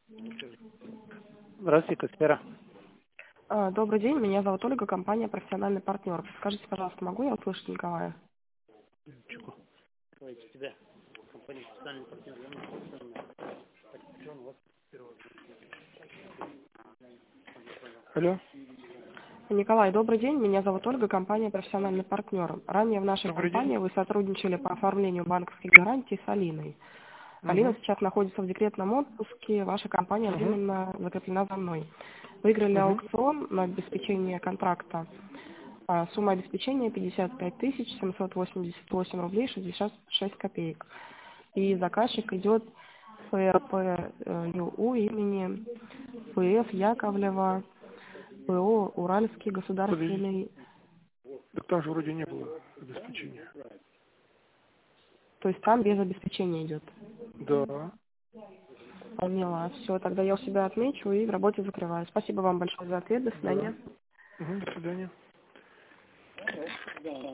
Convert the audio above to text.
Здравствуйте, Сфера. Добрый день, меня зовут Ольга, компания «Профессиональный партнер». Скажите, пожалуйста, могу я услышать Николая? Чего? Давайте тебя. Компания «Профессиональный партнер». Алло. Николай, добрый день, меня зовут Ольга, компания «Профессиональный партнер». Ранее в нашей Добрый день. компании вы сотрудничали по оформлению банковских гарантий с Алиной. Алина Угу. сейчас находится в декретном отпуске, ваша компания Угу. временно закреплена за мной. Выиграли Угу. аукцион на обеспечение контракта. Сумма обеспечения 55 788 рублей 66 копеек. И заказчик идет ФРП имени ФФ Яковлева, ПО Уральский Подождите. государственный, Так там же вроде не было обеспечения. то есть там без обеспечения идет. Да. Поняла. Все, тогда я у себя отмечу и в работе закрываю. Спасибо вам большое за ответ. До Да. свидания. Угу. До свидания.